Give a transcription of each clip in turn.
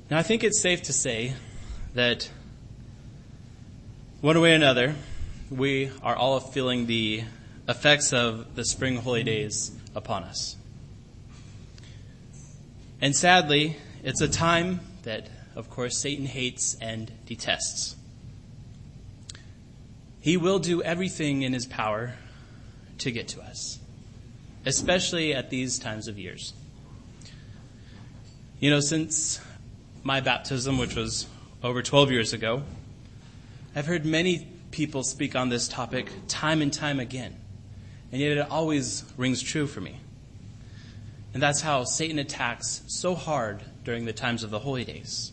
Now, I think it's safe to say that one way or another, we are all feeling the effects of the spring holy days upon us. And sadly, it's a time that, of course, Satan hates and detests. He will do everything in his power to get to us, especially at these times of years. You know, since my baptism, which was over 12 years ago, I've heard many people speak on this topic time and time again, and yet it always rings true for me. And that's how Satan attacks so hard during the times of the holy days.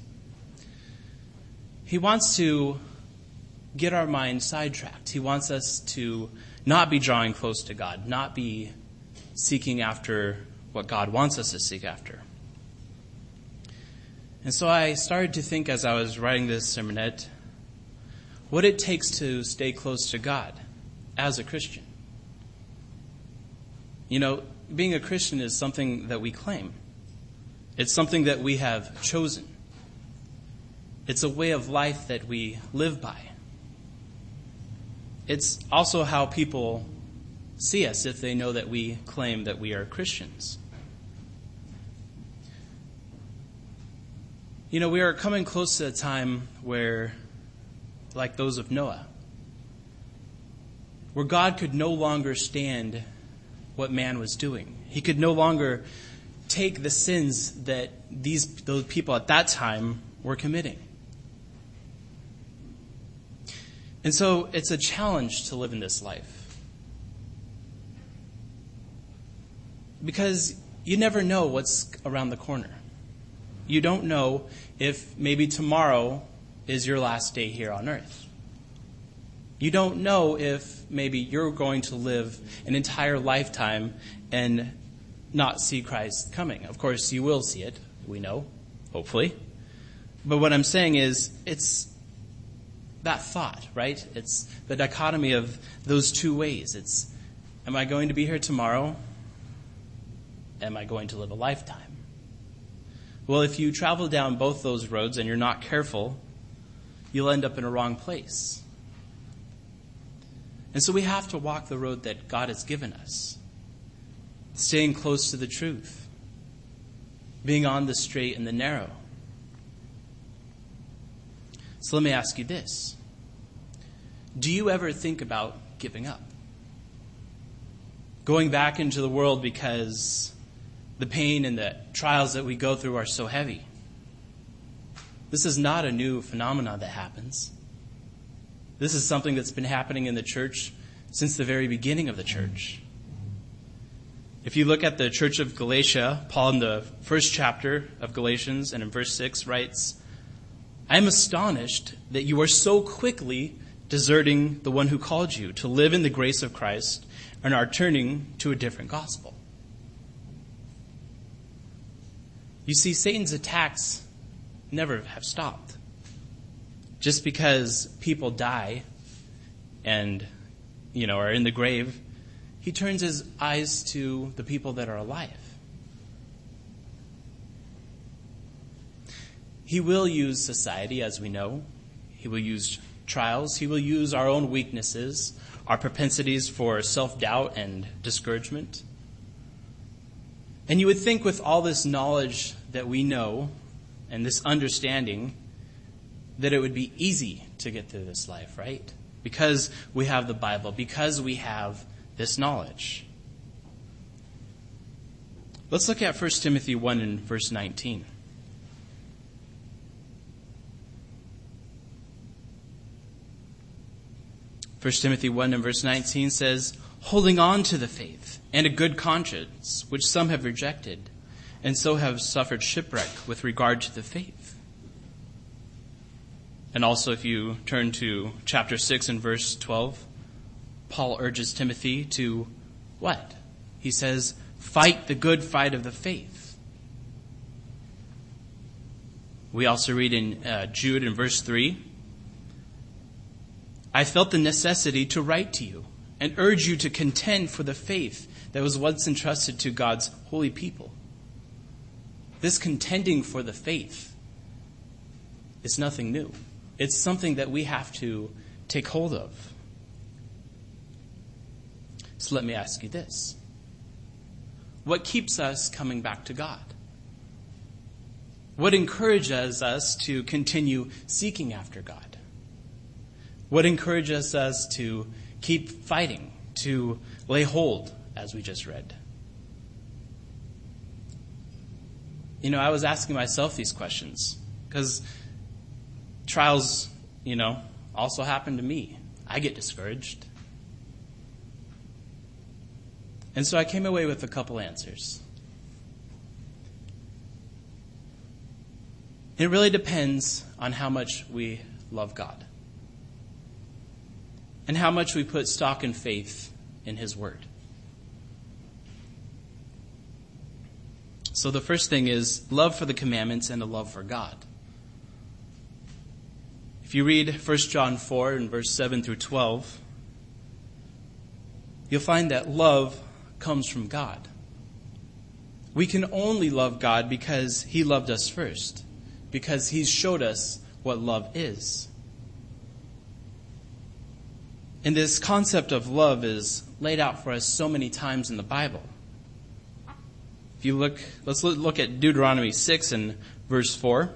He wants to get our mind sidetracked. He wants us to not be drawing close to God, not be seeking after what God wants us to seek after. And so I started to think as I was writing this sermonette, what it takes to stay close to God as a Christian. You know, being a Christian is something that we claim. It's something that we have chosen. It's a way of life that we live by. It's also how people see us if they know that we claim that we are Christians. You know, we are coming close to a time where, like those of Noah, where God could no longer stand what man was doing. He could no longer take the sins that those people at that time were committing. And so it's a challenge to live in this life. Because you never know what's around the corner. You don't know if maybe tomorrow is your last day here on earth. You don't know if maybe you're going to live an entire lifetime and not see Christ coming. Of course, you will see it, we know, hopefully. But what I'm saying is, it's that thought, right? It's the dichotomy of those two ways. It's, am I going to be here tomorrow? Am I going to live a lifetime? Well, if you travel down both those roads and you're not careful, you'll end up in a wrong place. And so we have to walk the road that God has given us, staying close to the truth, being on the straight and the narrow. So let me ask you this. Do you ever think about giving up? Going back into the world because the pain and the trials that we go through are so heavy? This is not a new phenomenon that happens. This is something that's been happening in the church since the very beginning of the church. If you look at the church of Galatia, Paul in the first chapter of Galatians and in verse 6 writes, I am astonished that you are so quickly deserting the one who called you to live in the grace of Christ and are turning to a different gospel. You see, Satan's attacks never have stopped. Just because people die and, are in the grave, he turns his eyes to the people that are alive. He will use society, as we know. He will use trials. He will use our own weaknesses, our propensities for self-doubt and discouragement. And you would think with all this knowledge that we know and this understanding that it would be easy to get through this life, right? Because we have the Bible, because we have this knowledge. Let's look at 1 Timothy 1 and verse 19. First Timothy 1 and verse 19 says, holding on to the faith and a good conscience, which some have rejected, and so have suffered shipwreck with regard to the faith. And also if you turn to chapter 6 and verse 12, Paul urges Timothy to what? He says, fight the good fight of the faith. We also read in Jude in verse 3, I felt the necessity to write to you and urge you to contend for the faith that was once entrusted to God's holy people. This contending for the faith It's nothing new. It's something that we have to take hold of. So let me ask you this. What keeps us coming back to God? What encourages us to continue seeking after God? What encourages us to keep fighting, to lay hold, as we just read? I was asking myself these questions because trials, also happen to me. I get discouraged. And so I came away with a couple answers. It really depends on how much we love God and how much we put stock and faith in His Word. So the first thing is love for the commandments and a love for God. If you read 1 John 4 and verse 7 through 12, you'll find that love comes from God. We can only love God because He loved us first, because He's showed us what love is. And this concept of love is laid out for us so many times in the Bible. Let's look at Deuteronomy 6 and verse 4.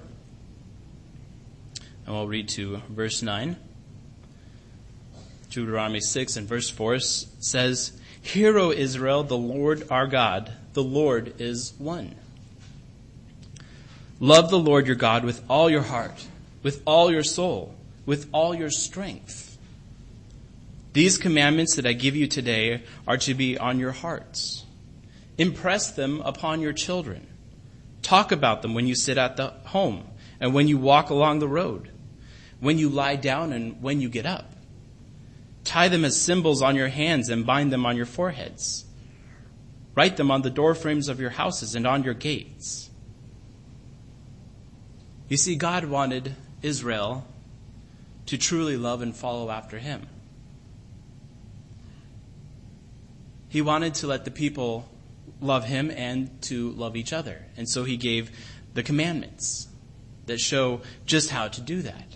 And we'll read to verse 9. Deuteronomy 6 and verse 4 says, "Hear, O Israel, the Lord our God, the Lord is one. Love the Lord your God with all your heart, with all your soul, with all your strength. These commandments that I give you today are to be on your hearts. Impress them upon your children. Talk about them when you sit at the home and when you walk along the road, when you lie down and when you get up. Tie them as symbols on your hands and bind them on your foreheads. Write them on the doorframes of your houses and on your gates." You see, God wanted Israel to truly love and follow after Him. He wanted to let the people love Him and to love each other. And so He gave the commandments that show just how to do that.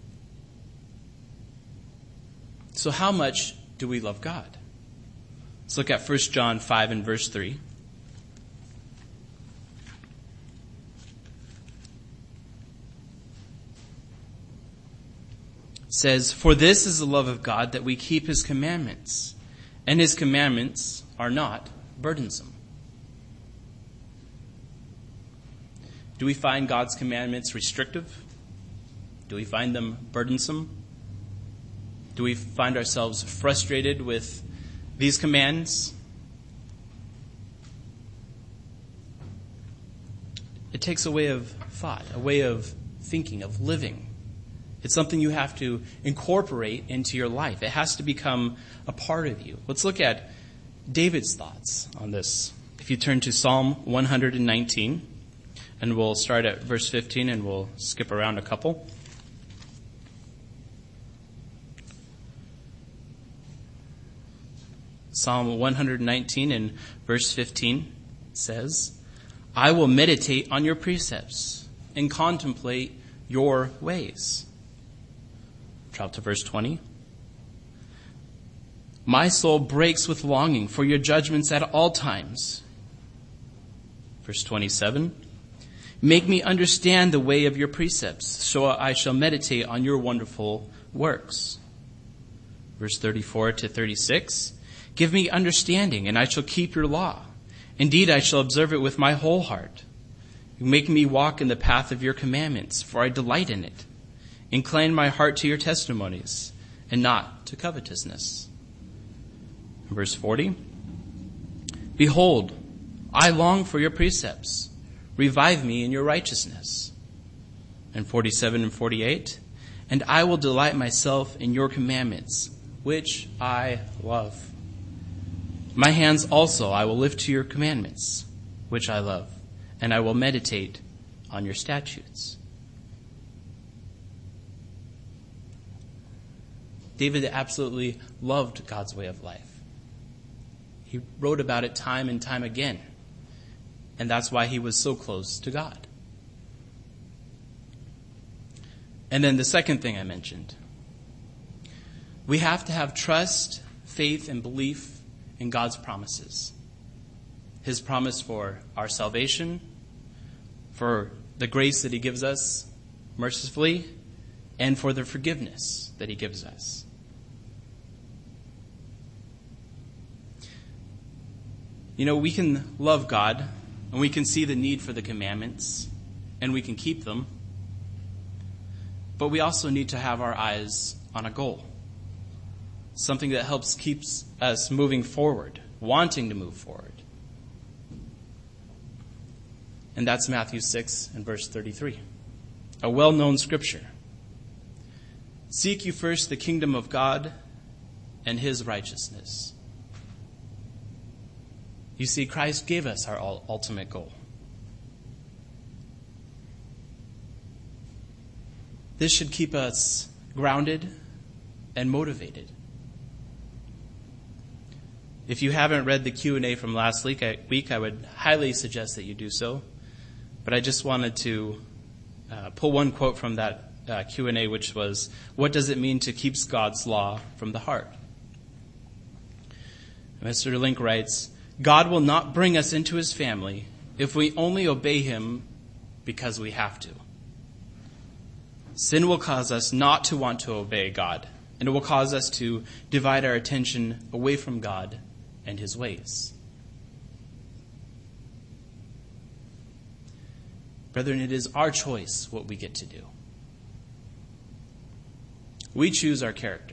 So how much do we love God? Let's look at 1 John 5 and verse 3. It says, "For this is the love of God, that we keep His commandments, and His commandments are not burdensome." Do we find God's commandments restrictive? Do we find them burdensome? Do we find ourselves frustrated with these commands? It takes a way of thought, a way of thinking, of living. It's something you have to incorporate into your life. It has to become a part of you. Let's look at David's thoughts on this. If you turn to Psalm 119, and we'll start at verse 15 and we'll skip around a couple. Psalm 119 and verse 15 says, "I will meditate on your precepts and contemplate your ways." Drop to verse 20. "My soul breaks with longing for your judgments at all times." Verse 27. "Make me understand the way of your precepts, so I shall meditate on your wonderful works." Verse 34 to 36. "Give me understanding, and I shall keep your law. Indeed, I shall observe it with my whole heart. Make me walk in the path of your commandments, for I delight in it. Incline my heart to your testimonies, and not to covetousness." Verse 40. "Behold, I long for your precepts. Revive me in your righteousness." And 47 and 48. "And I will delight myself in your commandments, which I love. My hands also I will lift to your commandments, which I love, and I will meditate on your statutes." David absolutely loved God's way of life. He wrote about it time and time again. And that's why he was so close to God. And then the second thing I mentioned, we have to have trust, faith, and belief in God's promises. His promise for our salvation, for the grace that he gives us mercifully, and for the forgiveness that he gives us. You know, we can love God, and we can see the need for the commandments, and we can keep them. But we also need to have our eyes on a goal. Something that helps keeps us moving forward, wanting to move forward. And that's Matthew 6 and verse 33. A well-known scripture. Seek you first the kingdom of God and his righteousness. You see, Christ gave us our ultimate goal. This should keep us grounded and motivated. If you haven't read the Q&A from last week, I would highly suggest that you do so. But I just wanted to pull one quote from that Q&A, which was, what does it mean to keep God's law from the heart? Mr. Link writes, God will not bring us into his family if we only obey him because we have to. Sin will cause us not to want to obey God, and it will cause us to divide our attention away from God and his ways. Brethren, it is our choice what we get to do. We choose our character.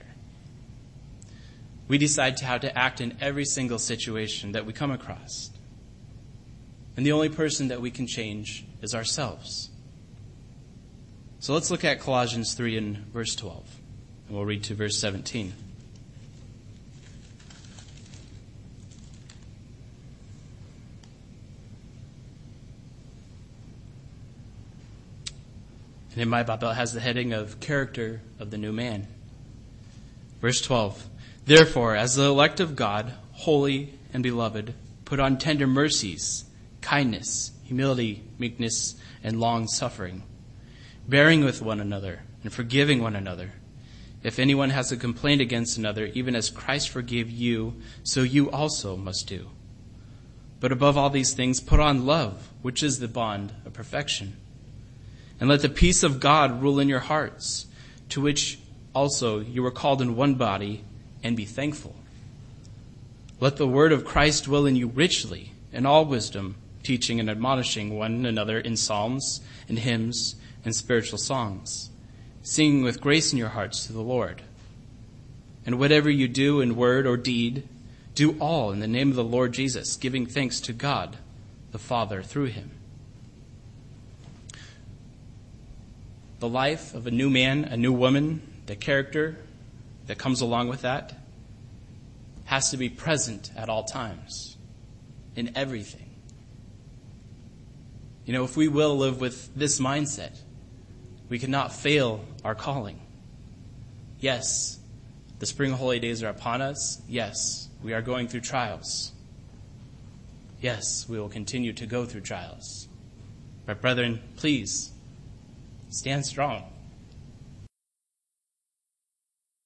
We decide how to act in every single situation that we come across. And the only person that we can change is ourselves. So let's look at Colossians 3 and verse 12. And we'll read to verse 17. And in my Bible, it has the heading of Character of the New Man. Verse 12. Therefore, as the elect of God, holy and beloved, put on tender mercies, kindness, humility, meekness, and long-suffering, bearing with one another and forgiving one another. If anyone has a complaint against another, even as Christ forgave you, so you also must do. But above all these things, put on love, which is the bond of perfection. And let the peace of God rule in your hearts, to which also you were called in one body, and be thankful. Let the word of Christ dwell in you richly, in all wisdom, teaching and admonishing one another in psalms and hymns and spiritual songs, singing with grace in your hearts to the Lord. And whatever you do in word or deed, do all in the name of the Lord Jesus, giving thanks to God the Father through him. The life of a new man, a new woman, the character that comes along with that has to be present at all times, in everything. You know, if we will live with this mindset, we cannot fail our calling. Yes, the spring holy days are upon us. Yes, we are going through trials. Yes, we will continue to go through trials. But brethren, please, stand strong.